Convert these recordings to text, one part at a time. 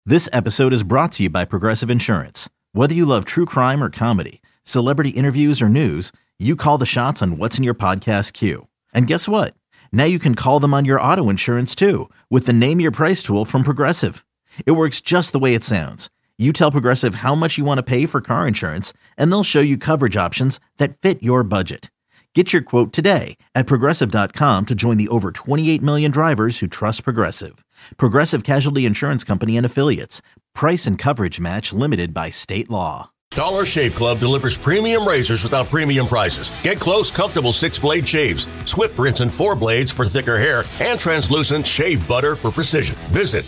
This episode is brought to you by Progressive Insurance. Whether you love true crime or comedy, celebrity interviews or news, you call the shots on what's in your podcast queue. And guess what? Now you can call them on your auto insurance too with the Name Your Price tool from Progressive. It works just the way it sounds. You tell Progressive how much you want to pay for car insurance, and they'll show you coverage options that fit your budget. Get your quote today at Progressive.com to join the over 28 million drivers who trust Progressive. Progressive Casualty Insurance Company and Affiliates. Price and coverage match limited by state law. Dollar Shave Club delivers premium razors without premium prices. Get close, comfortable 6-blade shaves, Swift rinse and 4 blades for thicker hair, and translucent shave butter for precision. Visit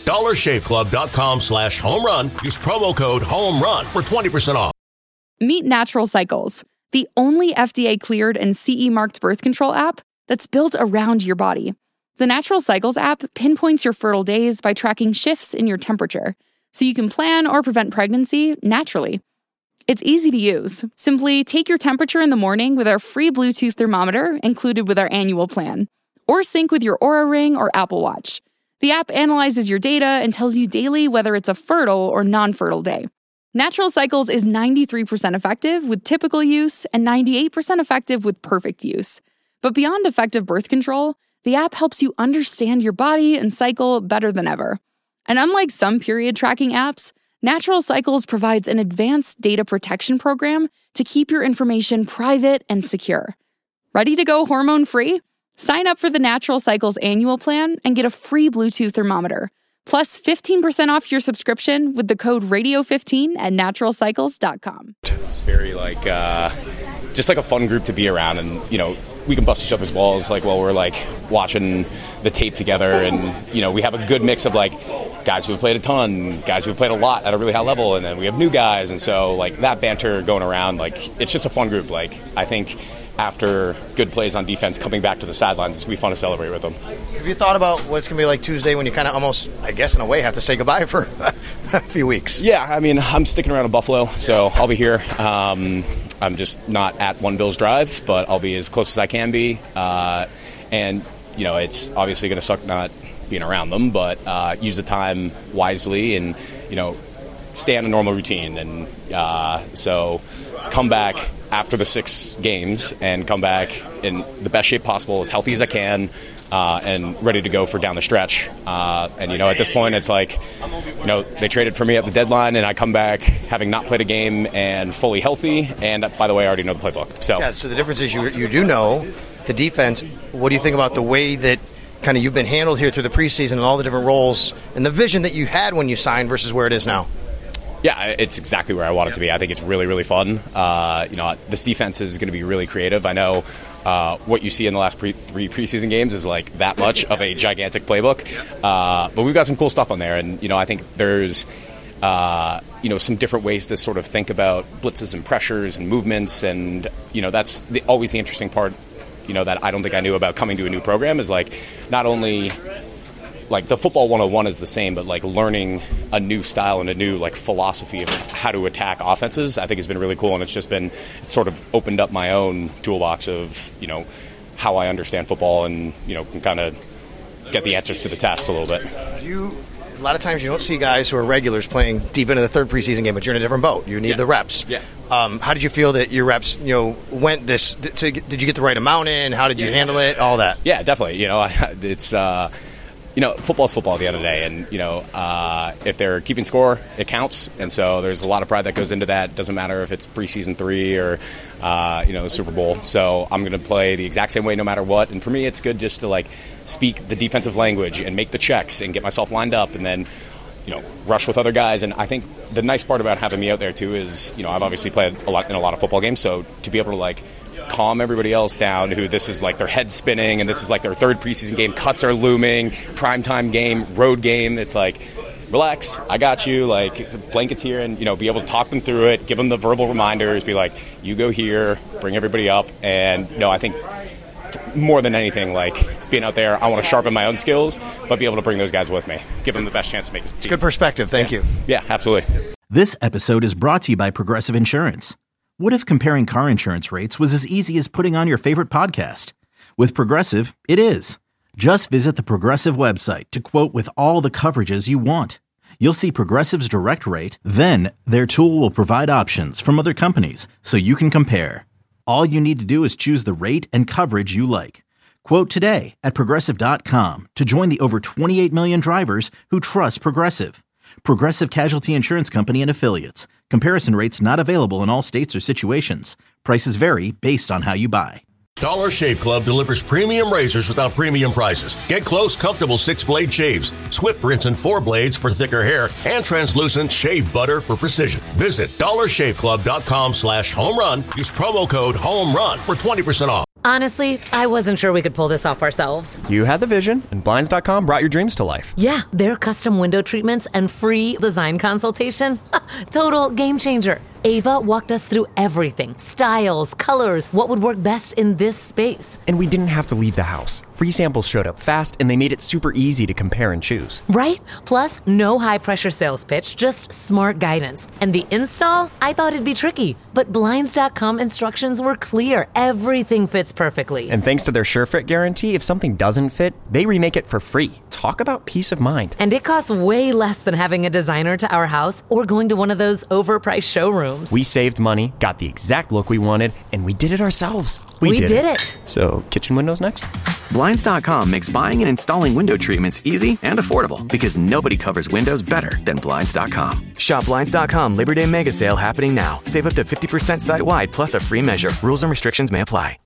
dollarshaveclub.com/home-run. Use promo code HOME-RUN for 20% off. Meet Natural Cycles, the only FDA-cleared and CE-marked birth control app that's built around your body. The Natural Cycles app pinpoints your fertile days by tracking shifts in your temperature, so you can plan or prevent pregnancy naturally. It's easy to use. Simply take your temperature in the morning with our free Bluetooth thermometer included with our annual plan, or sync with your Oura Ring or Apple Watch. The app analyzes your data and tells you daily whether it's a fertile or non-fertile day. Natural Cycles is 93% effective with typical use and 98% effective with perfect use. But beyond effective birth control, the app helps you understand your body and cycle better than ever. And unlike some period tracking apps, Natural Cycles provides an advanced data protection program to keep your information private and secure. Ready to go hormone-free? Sign up for the Natural Cycles annual plan and get a free Bluetooth thermometer, plus 15% off your subscription with the code RADIO15 at naturalcycles.com. It's very just like a fun group to be around, and we can bust each other's balls while we're watching the tape together, and we have a good mix of guys who have played a ton, guys who have played a lot at a really high level, and then we have new guys, and so that banter going around, it's just a fun group. I think after good plays on defense, coming back to the sidelines, it's going to be fun to celebrate with them. Have you thought about what it's going to be like Tuesday when you kind of almost, I guess in a way, have to say goodbye for a few weeks? Yeah, I'm sticking around in Buffalo, so I'll be here. I'm just not at One Bills Drive, but I'll be as close as I can be. And it's obviously going to suck not being around them, but use the time wisely and, stay on a normal routine. And so come back after the 6 games and come back in the best shape possible, as healthy as I can, and ready to go for down the stretch. And at this point, it's they traded for me at the deadline, and I come back having not played a game and fully healthy. And by the way, I already know the playbook. So the difference is you do know the defense. What do you think about the way that kind of you've been handled here through the preseason and all the different roles and the vision that you had when you signed versus where it is now? Yeah, it's exactly where I want it to be. I think it's really, really fun. This defense is going to be really creative. I know what you see in the last 3 preseason games is that much of a gigantic playbook. But we've got some cool stuff on there. And, I think there's, some different ways to sort of think about blitzes and pressures and movements. And, that's always the interesting part, that I don't think I knew about coming to a new program is not only the football 101 is the same, but learning a new style and a new philosophy of how to attack offenses, I think has been really cool. And it's sort of opened up my own toolbox of, how I understand football and, can kind of get the answers to the test a little bit. A lot of times you don't see guys who are regulars playing deep into the 3rd preseason game, but you're in a different boat. You need the reps. Yeah. How did you feel that your reps, went this? Did you get the right amount in? How did you handle it? All that. Yeah, definitely. It's football's football at the end of the day, and if they're keeping score, it counts. And so there's a lot of pride that goes into that. It doesn't matter if it's preseason 3 or the Super Bowl. So I'm going to play the exact same way no matter what. And for me, it's good just to speak the defensive language and make the checks and get myself lined up, and then rush with other guys. And I think the nice part about having me out there too is I've obviously played a lot in a lot of football games, so to be able to calm everybody else down who this is their head spinning and this is their 3rd preseason game, cuts are looming, primetime game, road game. It's relax, I got you, blankets here, and be able to talk them through it, give them the verbal reminders, be you go here, bring everybody up. And I think more than anything, being out there, I want to sharpen my own skills, but be able to bring those guys with me, give them the best chance to make it. It's good perspective. Thank you. Yeah, absolutely. This episode is brought to you by Progressive Insurance. What if comparing car insurance rates was as easy as putting on your favorite podcast? With Progressive, it is. Just visit the Progressive website to quote with all the coverages you want. you'll see Progressive's direct rate, then their tool will provide options from other companies so you can compare. All you need to do is choose the rate and coverage you like. Quote today at Progressive.com to join the over 28 million drivers who trust Progressive. Progressive Casualty Insurance Company and Affiliates. Comparison rates not available in all states or situations. Prices vary based on how you buy. Dollar Shave Club delivers premium razors without premium prices. Get close, comfortable 6-blade shaves, Swift rinse and 4 blades for thicker hair, and translucent shave butter for precision. Visit dollarshaveclub.com/home-run. Use promo code HOME-RUN for 20% off. Honestly, I wasn't sure we could pull this off ourselves. You had the vision, and Blinds.com brought your dreams to life. Yeah, their custom window treatments and free design consultation. Total game changer. Ava walked us through everything. Styles, colors, what would work best in this space. And we didn't have to leave the house. Free samples showed up fast, and they made it super easy to compare and choose. Right? Plus, no high-pressure sales pitch, just smart guidance. And the install? I thought it'd be tricky. But Blinds.com instructions were clear. Everything fits perfectly. And thanks to their SureFit guarantee, if something doesn't fit, they remake it for free. Talk about peace of mind. And it costs way less than having a designer to our house or going to one of those overpriced showrooms. We saved money, got the exact look we wanted, and we did it ourselves. We did it. So, kitchen windows next? Blinds.com makes buying and installing window treatments easy and affordable because nobody covers windows better than Blinds.com. Shop Blinds.com Labor Day Mega Sale happening now. Save up to 50% site-wide plus a free measure. Rules and restrictions may apply.